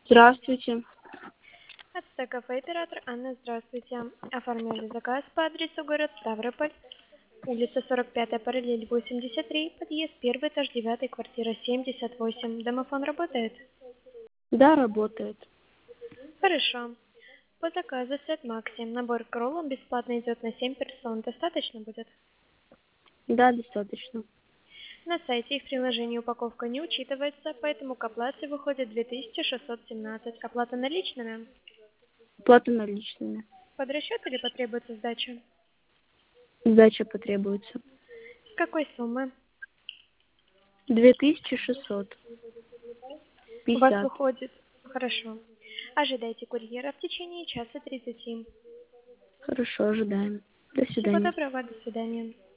Здравствуйте. АТТ кафе оператор Анна, здравствуйте. Оформляли заказ по адресу город Ставрополь, улица 45, параллель 83, подъезд 1, этаж 9, квартира 78. Домофон работает? Да, работает. Хорошо. По заказу сет Макси. Набор к роллам бесплатно идет на 7 персон. Достаточно будет? Да, достаточно. На сайте и в приложении упаковка не учитывается, поэтому к оплате выходит 2617. Оплата наличными? Плата наличными. Под расчет или потребуется сдача? Сдача потребуется. С какой суммы? 2600. У вас 50. выходит... Хорошо. Ожидайте курьера в течение часа 30. Хорошо, ожидаем. До Всего свидания. доброго, до свидания.